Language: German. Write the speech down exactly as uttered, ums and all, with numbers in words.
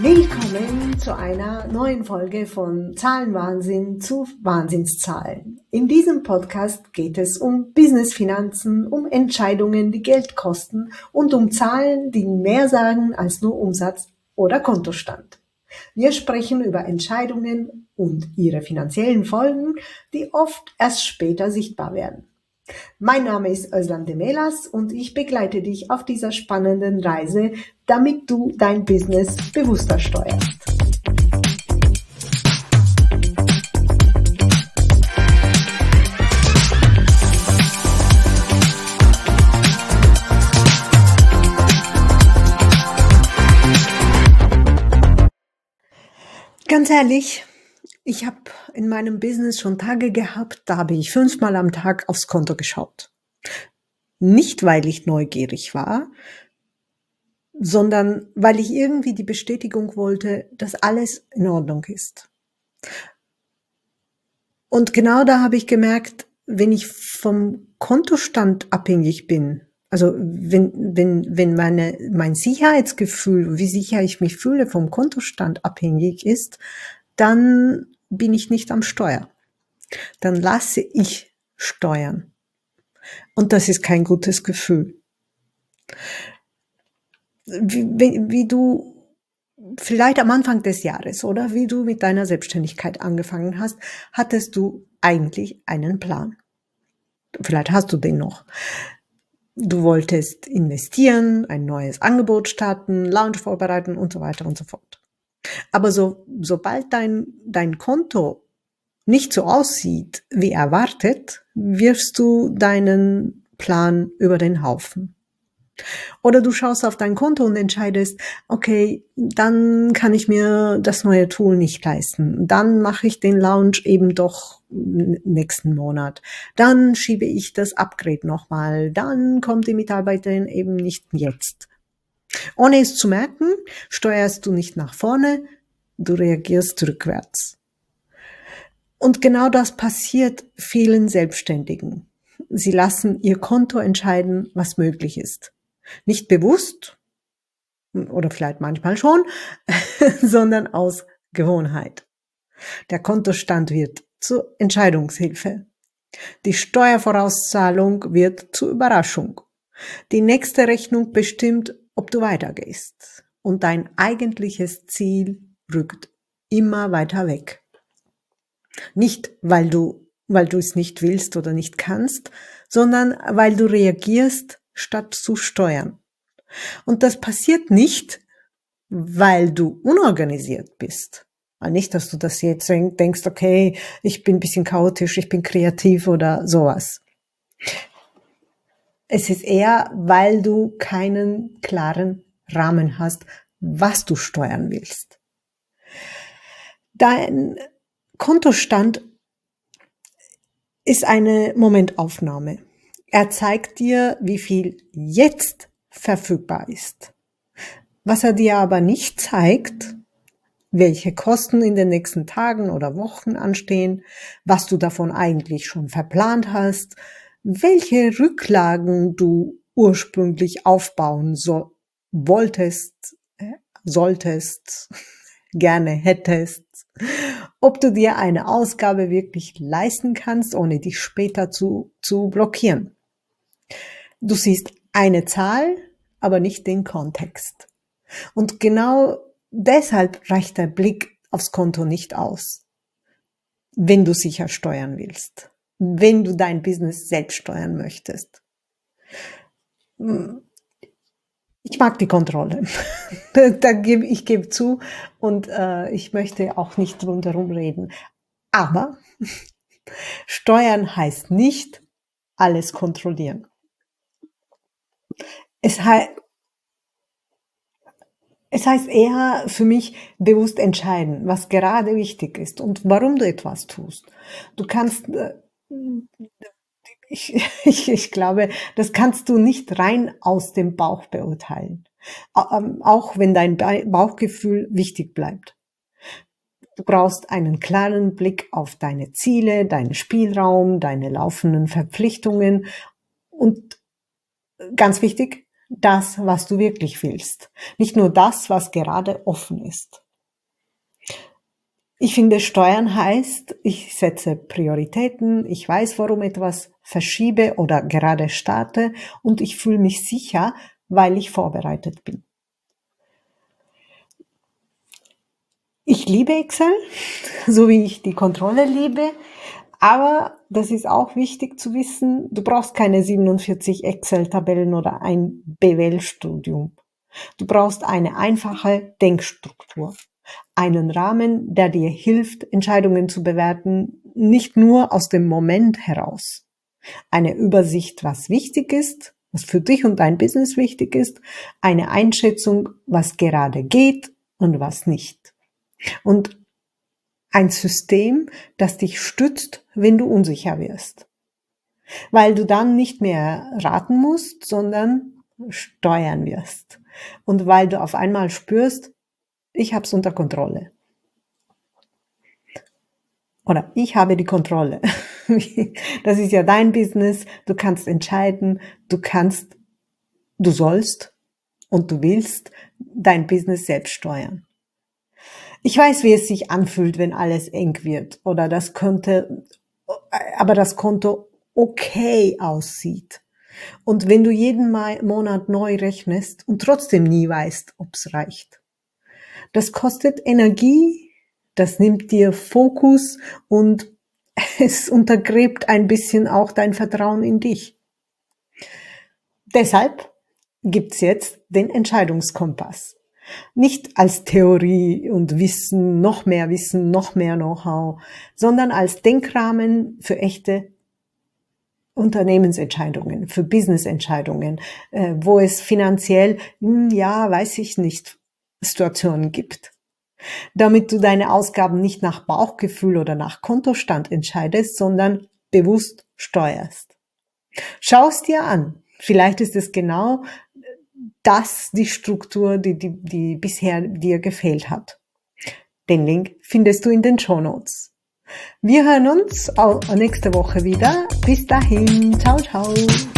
Willkommen zu einer neuen Folge von Zahlenwahnsinn zu Wahnsinnszahlen. In diesem Podcast geht es um Business-Finanzen, um Entscheidungen, die Geld kosten und um Zahlen, die mehr sagen als nur Umsatz oder Kontostand. Wir sprechen über Entscheidungen und ihre finanziellen Folgen, die oft erst später sichtbar werden. Mein Name ist Özlem Demelas und ich begleite dich auf dieser spannenden Reise, damit du dein Business bewusster steuerst. Ganz ehrlich, ich habe in meinem Business schon Tage gehabt, da habe ich fünfmal am Tag aufs Konto geschaut. Nicht, weil ich neugierig war, sondern weil ich irgendwie die Bestätigung wollte, dass alles in Ordnung ist. Und genau da habe ich gemerkt, wenn ich vom Kontostand abhängig bin, also wenn, wenn, wenn meine, mein Sicherheitsgefühl, wie sicher ich mich fühle, vom Kontostand abhängig ist, dann bin ich nicht am Steuer. Dann lasse ich steuern. Und das ist kein gutes Gefühl. Wie, wie, wie du vielleicht am Anfang des Jahres oder wie du mit deiner Selbstständigkeit angefangen hast, hattest du eigentlich einen Plan. Vielleicht hast du den noch. Du wolltest investieren, ein neues Angebot starten, Launch vorbereiten und so weiter und so fort. Aber so, sobald dein, dein Konto nicht so aussieht wie erwartet, wirfst du deinen Plan über den Haufen. Oder du schaust auf dein Konto und entscheidest, okay, dann kann ich mir das neue Tool nicht leisten. Dann mache ich den Launch eben doch nächsten Monat. Dann schiebe ich das Upgrade nochmal. Dann kommt die Mitarbeiterin eben nicht jetzt. Ohne es zu merken, steuerst du nicht nach vorne, du reagierst rückwärts. Und genau das passiert vielen Selbstständigen. Sie lassen ihr Konto entscheiden, was möglich ist. Nicht bewusst, oder vielleicht manchmal schon, sondern aus Gewohnheit. Der Kontostand wird zur Entscheidungshilfe. Die Steuervorauszahlung wird zur Überraschung. Die nächste Rechnung bestimmt, ob du weitergehst. Und dein eigentliches Ziel rückt immer weiter weg. Nicht, weil du, weil du es nicht willst oder nicht kannst, sondern weil du reagierst, statt zu steuern. Und das passiert nicht, weil du unorganisiert bist. Nicht, dass du das jetzt denkst, okay, ich bin ein bisschen chaotisch, ich bin kreativ oder sowas. Es ist eher, weil du keinen klaren Rahmen hast, was du steuern willst. Dein Kontostand ist eine Momentaufnahme. Er zeigt dir, wie viel jetzt verfügbar ist. Was er dir aber nicht zeigt, welche Kosten in den nächsten Tagen oder Wochen anstehen, was du davon eigentlich schon verplant hast, welche Rücklagen du ursprünglich aufbauen so wolltest, solltest, gerne hättest, ob du dir eine Ausgabe wirklich leisten kannst, ohne dich später zu, zu blockieren. Du siehst eine Zahl, aber nicht den Kontext. Und genau deshalb reicht der Blick aufs Konto nicht aus, wenn du sicher steuern willst, wenn du dein Business selbst steuern möchtest. Ich mag die Kontrolle. da gebe, ich gebe zu und äh, ich möchte auch nicht drumherum reden. Aber steuern heißt nicht alles kontrollieren. Es, he es heißt eher für mich bewusst entscheiden, was gerade wichtig ist und warum du etwas tust. Du kannst... Äh, Ich, ich, ich glaube, das kannst du nicht rein aus dem Bauch beurteilen, auch wenn dein Bauchgefühl wichtig bleibt. Du brauchst einen klaren Blick auf deine Ziele, deinen Spielraum, deine laufenden Verpflichtungen und ganz wichtig, das, was du wirklich willst, nicht nur das, was gerade offen ist. Ich finde, Steuern heißt, ich setze Prioritäten, ich weiß, warum etwas verschiebe oder gerade starte und ich fühle mich sicher, weil ich vorbereitet bin. Ich liebe Excel, so wie ich die Kontrolle liebe, aber das ist auch wichtig zu wissen, du brauchst keine siebenundvierzig Excel-Tabellen oder ein B W L-Studium. Du brauchst eine einfache Denkstruktur, einen Rahmen, der dir hilft, Entscheidungen zu bewerten, nicht nur aus dem Moment heraus. Eine Übersicht, was wichtig ist, was für dich und dein Business wichtig ist, eine Einschätzung, was gerade geht und was nicht. Und ein System, das dich stützt, wenn du unsicher wirst. Weil du dann nicht mehr raten musst, sondern steuern wirst. Und weil du auf einmal spürst, ich habe es unter Kontrolle. Oder ich habe die Kontrolle. Das ist ja dein Business. Du kannst entscheiden, du kannst, du sollst und du willst dein Business selbst steuern. Ich weiß, wie es sich anfühlt, wenn alles eng wird oder das könnte, aber das Konto okay aussieht. Und wenn du jeden Monat neu rechnest und trotzdem nie weißt, ob's reicht. Das kostet Energie, das nimmt dir Fokus und es untergräbt ein bisschen auch dein Vertrauen in dich. Deshalb gibt's jetzt den Entscheidungskompass. Nicht als Theorie und Wissen, noch mehr Wissen, noch mehr Know-how, sondern als Denkrahmen für echte Unternehmensentscheidungen, für Businessentscheidungen, äh, wo es finanziell, hm, ja, weiß ich nicht, Situationen gibt. Damit du deine Ausgaben nicht nach Bauchgefühl oder nach Kontostand entscheidest, sondern bewusst steuerst. Schau es dir an. Vielleicht ist es genau das die Struktur, die, die, die bisher dir gefehlt hat. Den Link findest du in den Shownotes. Wir hören uns nächste Woche wieder. Bis dahin. Ciao, ciao.